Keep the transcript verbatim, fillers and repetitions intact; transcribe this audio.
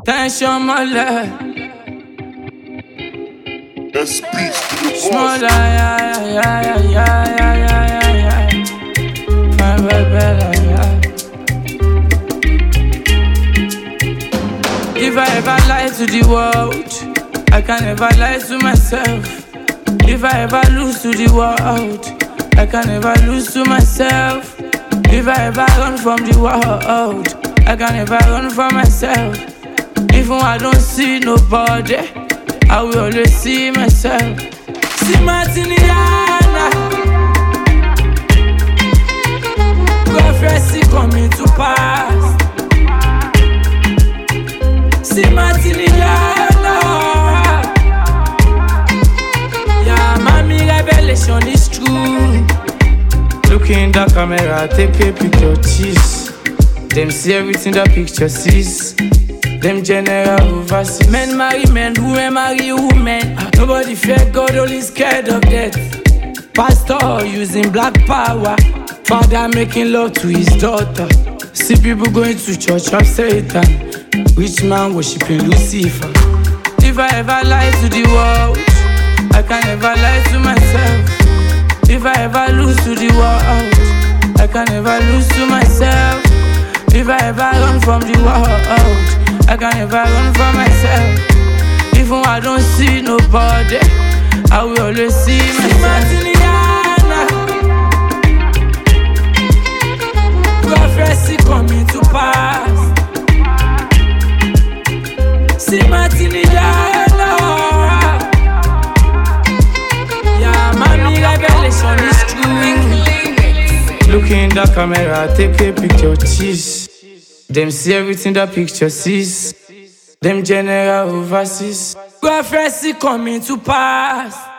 Tension mollet. That's beats to the Small, boss. yeah, yeah, yeah, yeah, yeah, yeah, yeah, yeah. My baby, yeah. If I ever lie to the world, I can never lie to myself. If I ever lose to the world, I can never lose to myself. If I ever run from the world, I can never run from myself. Even when I don't see nobody, I will always see myself. See Martiniana, prophecy coming to pass. See Martiniana, yeah, mommy, revelation is true. Look in the camera, take a picture, cheese. Them see everything the picture sees. Them general overseas. Men marry men, women marry women. Nobody fear God, only scared of death. Pastor using black power. Father making love to his daughter. See people going to church of Satan. Rich man worshiping Lucifer. If I ever lie to the world, I can never lie to myself. If I ever lose to the world, I can never lose to myself. If I ever run from the world, I can never run from myself. Even when I don't see nobody, I will always see myself. Prophecy coming to pass. See Martiniana, yeah, mommy, revelation is true. Look in the camera, take a picture, cheese. Them see everything the picture sees. Them general overseas. Prophecy coming to pass.